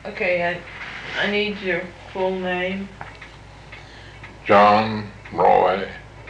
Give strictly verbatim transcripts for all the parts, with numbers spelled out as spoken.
Okay, I, I need your full name. John Roy.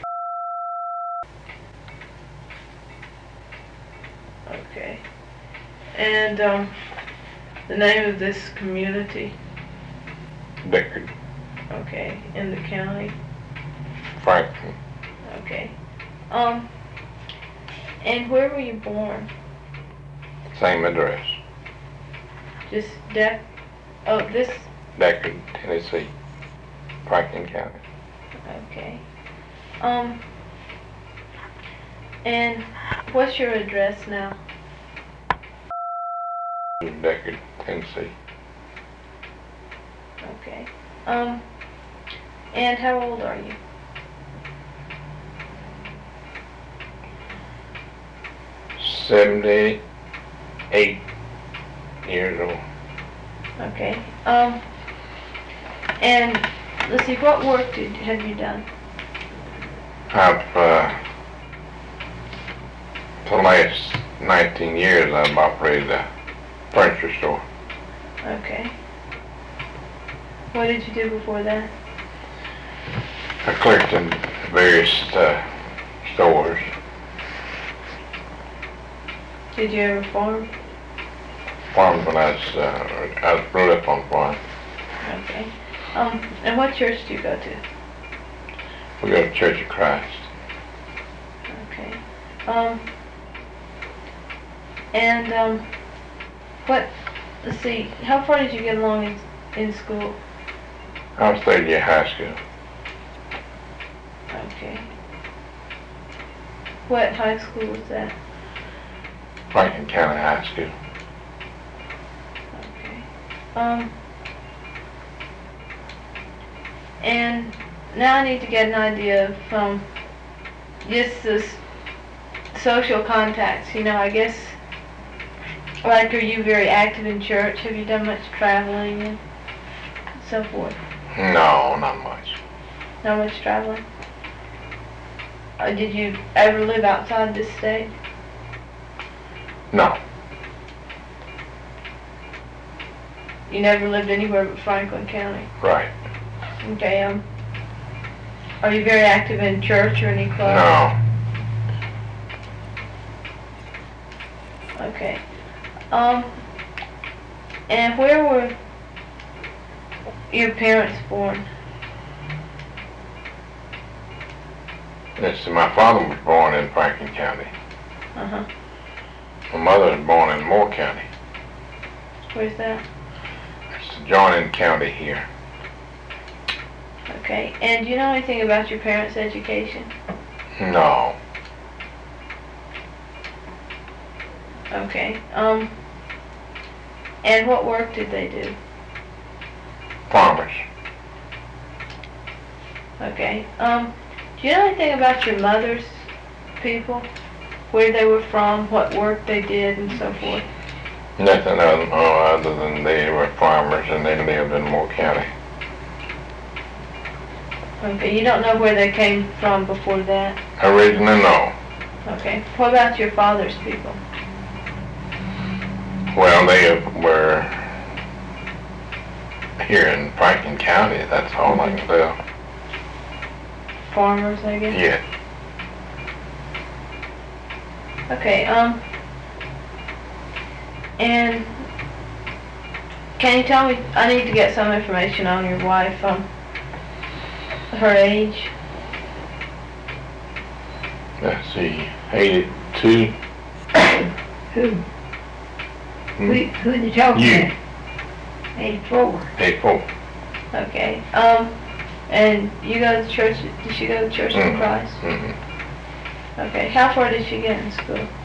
Okay. And um, the name of this community? Deckard. Okay. In the county? Franklin. Okay. Um, and where were you born? Same address. Just Deck? Oh, this? Deckard, Tennessee. Franklin County. Okay. Um, and what's your address now? Deckard, Tennessee. Okay. Um, and how old are you? seventy-eight years old. Okay. Um, and let's see, what work did have you done? I've, uh, for the last nineteen years, I've operated a furniture store. Okay. What did you do before that? I clerked in various uh, stores. Did you ever farm? Farmed when I was, uh, I was brought up on farm. Okay. Um, and what church do you go to? We go to Church of Christ. Okay. Um, and, um, what, let's see, how far did you get along in, in school? I was third year high school. Okay. What high school was that? Franklin County High School. Okay. Um, and now I need to get an idea of, um, just this social contacts, you know, I guess, like, are you very active in church? Have you done much traveling and so forth? No, not much. Not much traveling? Uh, did you ever live outside this state? No. You never lived anywhere but Franklin County? Right. Okay, um, are you very active in church or any club? No. Okay. Um, and where were your parents born? Let's see, my father was born in Franklin County. Uh-huh. My mother was born in Moore County. Where's that? It's adjoining county here. Okay. And do you know anything about your parents' education? No. Okay. Um, and what work did they do? Farmers. Okay. Um, do you know anything about your mother's people? Where they were from, what work they did, and so forth? Nothing other, oh, other than they were farmers and they lived in Moore County. Okay. You don't know where they came from before that? Originally, no. Okay. What about your father's people? Well, they were here in Franklin County, that's all I can tell. Farmers, I guess? Yeah. Okay, um, and can you tell me, I need to get some information on your wife, um, her age? Let's see, eighty-two. Who? Hmm? Who, who are you talking You. about? Eighty-four. eighty-four. Okay, um, and you go to church, did she go to Church of Mhm. Christ? Mhm. Okay, how far did she get in school?